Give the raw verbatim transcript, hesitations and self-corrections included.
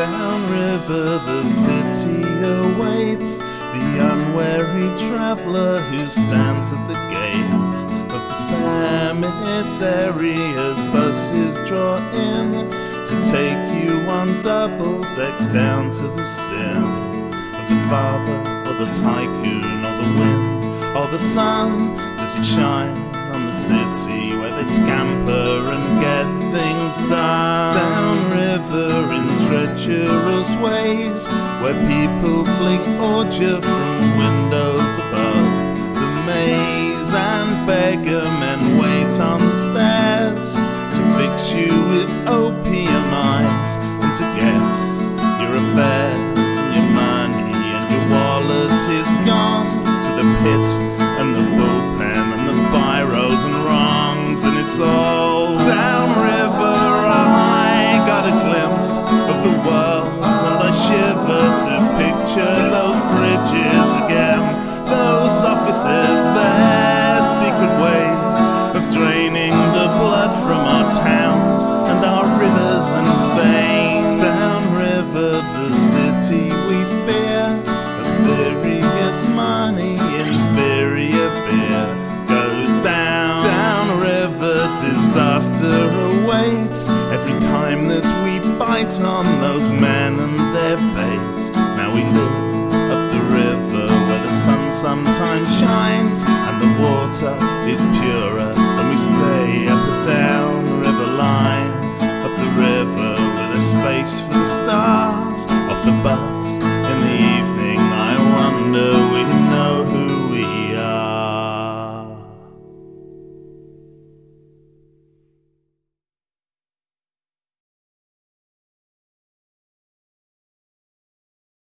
Downriver the city awaits the unwary traveller who stands at the gates of the cemetery as buses draw in to take you on double decks down to the sin of the father or the tycoon or the wind or the sun. Does it shine on the city where they scamper and get things done? Downriver in treacherous ways where people fling ordure from windows above the maze, and beggar men wait on the stairs to fix you with opium eyes and to guess your affairs and your money and your wallet is gone to the pit and the bullpen and the biros and wrongs, and it's all downriver. I got a glimpse of the world and I shiver to picture those bridges again, those offices, their secret ways of draining the blood from our towns and our rivers and veins. Downriver the city we fear of serious money, inferior beer goes down. Downriver disaster awaits every time that we bite on those men and their bait. Now we live up the river where the sun sometimes shines and the water is purer, and we stay up and down